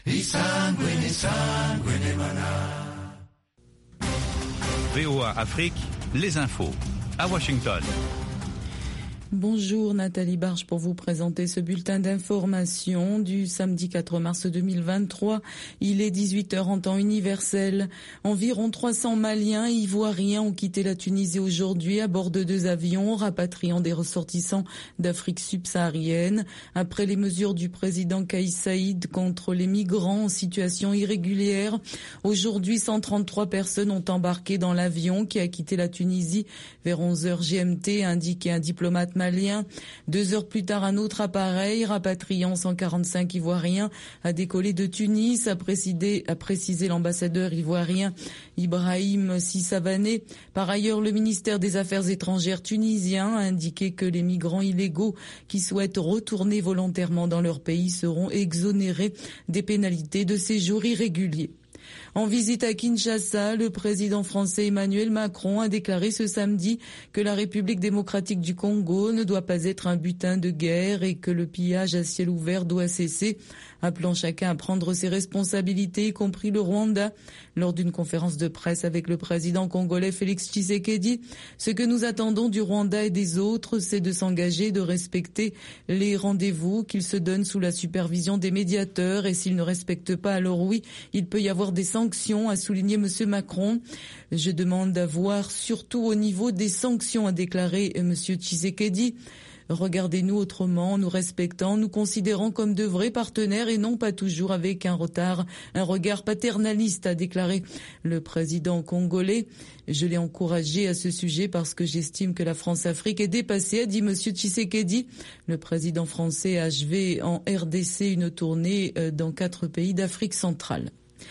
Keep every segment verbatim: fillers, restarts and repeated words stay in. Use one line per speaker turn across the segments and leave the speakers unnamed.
V O A Afrique, les infos, à Washington.
Bonjour Nathalie Barge pour vous présenter ce bulletin d'information du samedi quatre mars deux mille vingt-trois. Il est dix-huit heures en temps universel. Environ trois cents Maliens et Ivoiriens ont quitté la Tunisie aujourd'hui à bord de deux avions rapatriant des ressortissants d'Afrique subsaharienne. Après les mesures du président Kais Saïd contre les migrants en situation irrégulière, aujourd'hui cent trente-trois personnes ont embarqué dans l'avion qui a quitté la Tunisie vers onze heures G M T, a indiqué un diplomate malien. Deux heures plus tard, un autre appareil rapatriant cent quarante-cinq Ivoiriens a décollé de Tunis, a précisé, a précisé l'ambassadeur ivoirien Ibrahim Sissavané. Par ailleurs, le ministère des Affaires étrangères tunisien a indiqué que les migrants illégaux qui souhaitent retourner volontairement dans leur pays seront exonérés des pénalités de séjour irrégulier. En visite à Kinshasa, le président français Emmanuel Macron a déclaré ce samedi que la République démocratique du Congo ne doit pas être un butin de guerre et que le pillage à ciel ouvert doit cesser, appelant chacun à prendre ses responsabilités, y compris le Rwanda. Lors d'une conférence de presse avec le président congolais Félix Tshisekedi, ce que nous attendons du Rwanda et des autres, c'est de s'engager, de respecter les rendez-vous qu'ils se donnent sous la supervision des médiateurs, et s'ils ne respectent pas, alors oui, il peut y avoir des sanctions, a souligné M. Macron. Je demande à voir surtout au niveau des sanctions, a déclaré M. Tshisekedi. Regardez-nous autrement, nous respectant, nous considérant comme de vrais partenaires et non pas toujours avec un retard, un regard paternaliste, a déclaré le président congolais. Je l'ai encouragé à ce sujet parce que j'estime que la France-Afrique est dépassée, a dit M. Tshisekedi. Le président français a achevé en R D C une tournée dans quatre pays d'Afrique centrale.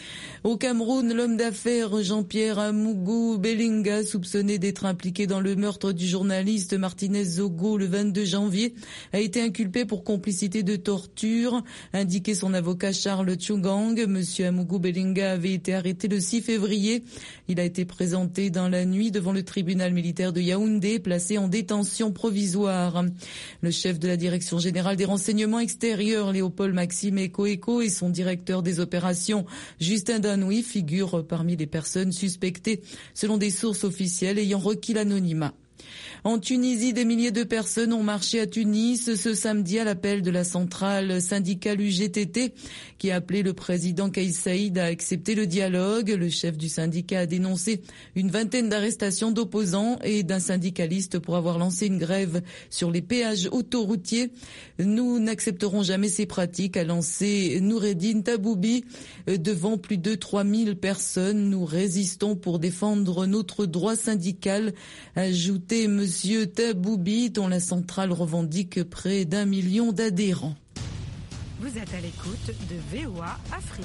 Au Cameroun, l'homme d'affaires Jean-Pierre Amougou Belinga, soupçonné d'être impliqué dans le meurtre du journaliste Martinez Zogo le vingt-deux janvier, a été inculpé pour complicité de torture, indiqué son avocat Charles Tchougang. Monsieur Amougou Belinga avait été arrêté le six février. Il a été présenté dans la nuit devant le tribunal militaire de Yaoundé, placé en détention provisoire. Le chef de la direction générale des renseignements extérieurs, Léopold Maxime Ekoeko, et son directeur des opérations, Justin Danoui, figurent parmi les personnes suspectées, selon des sources officielles ayant requis l'anonymat. En Tunisie, des milliers de personnes ont marché à Tunis ce samedi à l'appel de la centrale syndicale U G T T qui a appelé le président Kais Saïd à accepter le dialogue. Le chef du syndicat a dénoncé une vingtaine d'arrestations d'opposants et d'un syndicaliste pour avoir lancé une grève sur les péages autoroutiers. Nous n'accepterons jamais ces pratiques, a lancé Noureddine Taboubi devant plus de trois mille personnes. Nous résistons pour défendre notre droit syndical, a ajouté Monsieur Taboubi, dont la centrale revendique près d'un million d'adhérents.
Vous êtes à l'écoute de V O A Afrique.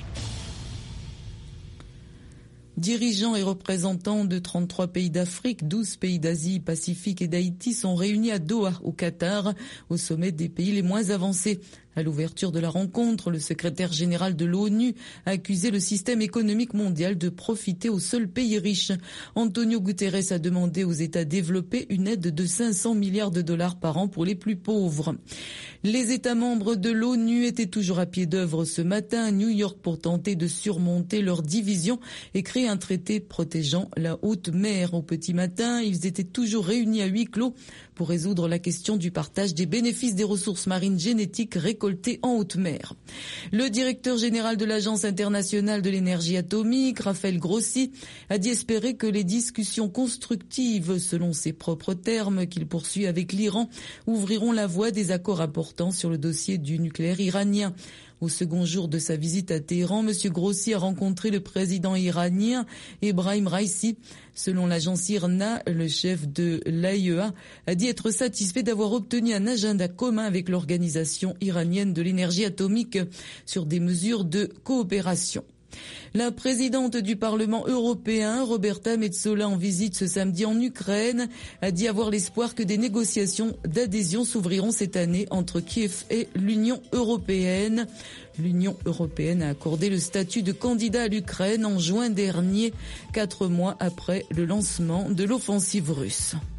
Dirigeants et représentants de trente-trois pays d'Afrique, douze pays d'Asie, Pacifique et d'Haïti sont réunis à Doha, au Qatar, au sommet des pays les moins avancés. À l'ouverture de la rencontre, le secrétaire général de l'ONU a accusé le système économique mondial de profiter aux seuls pays riches. Antonio Guterres a demandé aux États développés une aide de cinq cents milliards de dollars par an pour les plus pauvres. Les États membres de l'ONU étaient toujours à pied d'œuvre ce matin à New York pour tenter de surmonter leurs divisions et créer un traité protégeant la haute mer. Au petit matin, ils étaient toujours réunis à huis clos pour résoudre la question du partage des bénéfices des ressources marines génétiques récoltées en haute mer. Le directeur général de l'Agence internationale de l'énergie atomique, Raphaël Grossi, a dit espérer que les discussions constructives, selon ses propres termes, qu'il poursuit avec l'Iran, ouvriront la voie des accords importants sur le dossier du nucléaire iranien. Au second jour de sa visite à Téhéran, M. Grossi a rencontré le président iranien Ebrahim Raisi. Selon l'agence I R N A, le chef de l'A I E A a dit être satisfait d'avoir obtenu un agenda commun avec l'Organisation iranienne de l'énergie atomique sur des mesures de coopération. La présidente du Parlement européen, Roberta Metsola, en visite ce samedi en Ukraine, a dit avoir l'espoir que des négociations d'adhésion s'ouvriront cette année entre Kiev et l'Union européenne. L'Union européenne a accordé le statut de candidat à l'Ukraine en juin dernier, quatre mois après le lancement de l'offensive russe.